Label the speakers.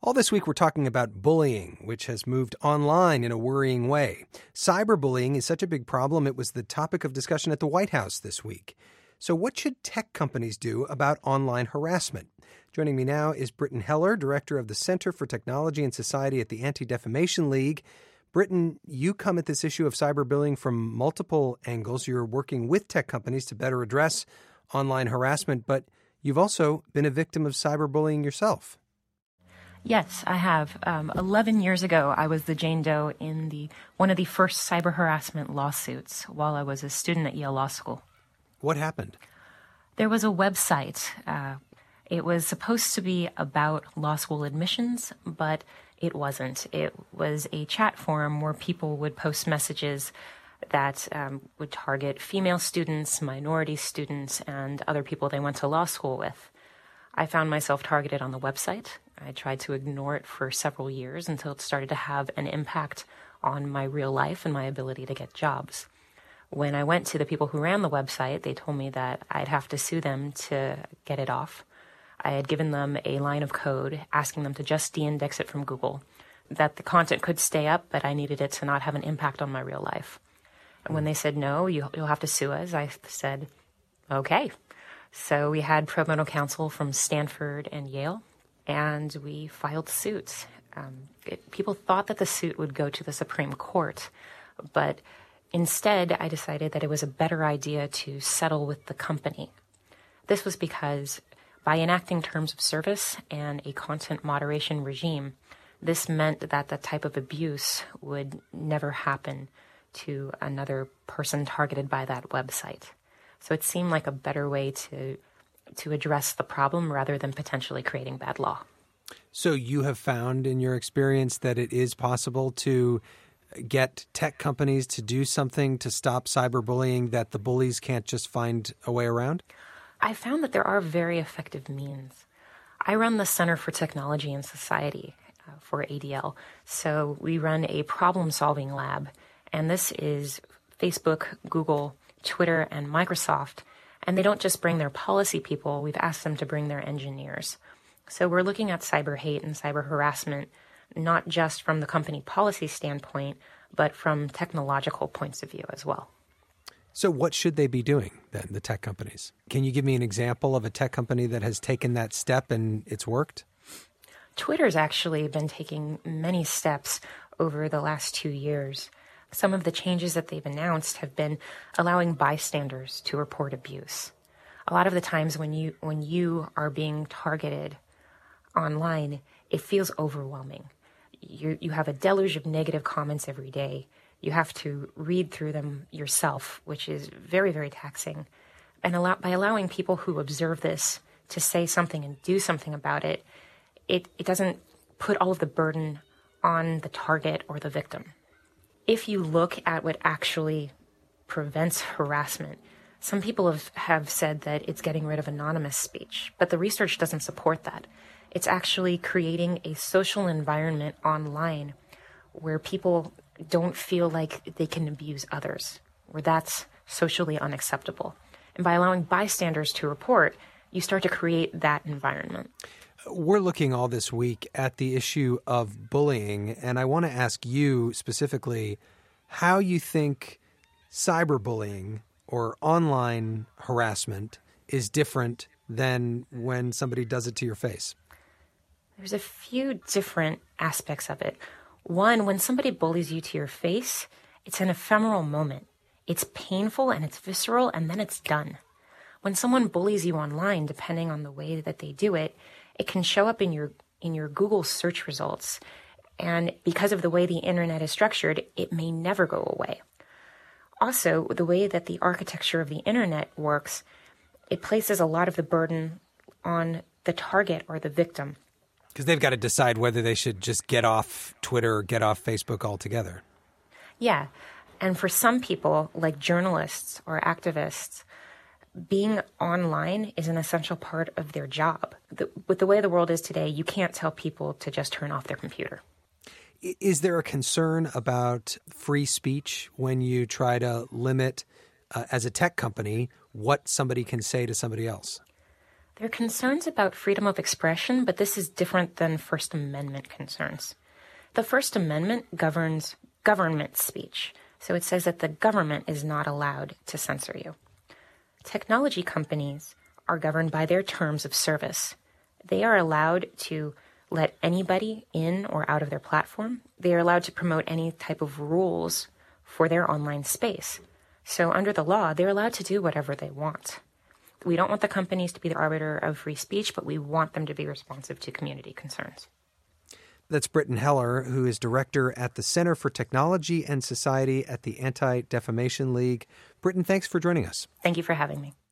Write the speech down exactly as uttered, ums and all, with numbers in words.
Speaker 1: All this week, we're talking about bullying, which has moved online in a worrying way. Cyberbullying is such a big problem, it was the topic of discussion at the White House this week. So what should tech companies do about online harassment? Joining me now is Britton Heller, director of the Center for Technology and Society at the Anti-Defamation League. Britton, you come at this issue of cyberbullying from multiple angles. You're working with tech companies to better address online harassment, but you've also been a victim of cyberbullying yourself.
Speaker 2: Yes, I have. Um, Eleven years ago, I was the Jane Doe in the one of the first cyber harassment lawsuits while I was a student at Yale Law School.
Speaker 1: What happened?
Speaker 2: There was a website. Uh, it was supposed to be about law school admissions, but it wasn't. It was a chat forum where people would post messages that um, would target female students, minority students, and other people they went to law school with. I found myself targeted on the website. I tried to ignore it for several years until it started to have an impact on my real life and my ability to get jobs. When I went to the people who ran the website, they told me that I'd have to sue them to get it off. I had given them a line of code asking them to just de-index it from Google, that the content could stay up, but I needed it to not have an impact on my real life. And when they said, no, you, you'll have to sue us, I said, okay. So we had pro bono counsel from Stanford and Yale, and we filed suits. Um, it, people thought that the suit would go to the Supreme Court, but instead I decided that it was a better idea to settle with the company. This was because by enacting terms of service and a content moderation regime, this meant that the type of abuse would never happen to another person targeted by that website. So it seemed like a better way to to address the problem rather than potentially creating bad law.
Speaker 1: So you have found in your experience that it is possible to get tech companies to do something to stop cyberbullying that the bullies can't just find a way around?
Speaker 2: I found that there are very effective means. I run the Center for Technology and Society uh, for A D L. So we run a problem-solving lab, and this is Facebook, Google, Twitter, and Microsoft. And they don't just bring their policy people, we've asked them to bring their engineers. So we're looking at cyber hate and cyber harassment, not just from the company policy standpoint, but from technological points of view as well.
Speaker 1: So what should they be doing then, the tech companies? Can you give me an example of a tech company that has taken that step and it's worked?
Speaker 2: Twitter's actually been taking many steps over the last two years. Some of the changes that they've announced have been allowing bystanders to report abuse. A lot of the times when you when you are being targeted online, it feels overwhelming. You you have a deluge of negative comments every day. You have to read through them yourself, which is very, very taxing. And allow, by allowing people who observe this to say something and do something about it, it, it doesn't put all of the burden on the target or the victim. If you look at what actually prevents harassment, some people have, have said that it's getting rid of anonymous speech, but the research doesn't support that. It's actually creating a social environment online where people don't feel like they can abuse others, where that's socially unacceptable. And by allowing bystanders to report, you start to create that environment.
Speaker 1: We're looking all this week at the issue of bullying, and I want to ask you specifically how you think cyberbullying or online harassment is different than when somebody does it to your face.
Speaker 2: There's a few different aspects of it. One, when somebody bullies you to your face, it's an ephemeral moment. It's painful and it's visceral, and then it's done. When someone bullies you online, depending on the way that they do it, it can show up in your in your Google search results. And because of the way the internet is structured, it may never go away. Also, the way that the architecture of the internet works, it places a lot of the burden on the target or the victim.
Speaker 1: Because they've got to decide whether they should just get off Twitter or get off Facebook altogether.
Speaker 2: Yeah. And for some people, like journalists or activists, being online is an essential part of their job. The, with the way the world is today, you can't tell people to just turn off their computer.
Speaker 1: Is there a concern about free speech when you try to limit, uh, as a tech company, what somebody can say to somebody else?
Speaker 2: There are concerns about freedom of expression, but this is different than First Amendment concerns. The First Amendment governs government speech, so it says that the government is not allowed to censor you. Technology companies are governed by their terms of service. They are allowed to let anybody in or out of their platform. They are allowed to promote any type of rules for their online space. So under the law, they're allowed to do whatever they want. We don't want the companies to be the arbiter of free speech, but we want them to be responsive to community concerns.
Speaker 1: That's Britton Heller, who is director at the Center for Technology and Society at the Anti-Defamation League. Britton, thanks for joining us.
Speaker 2: Thank you for having me.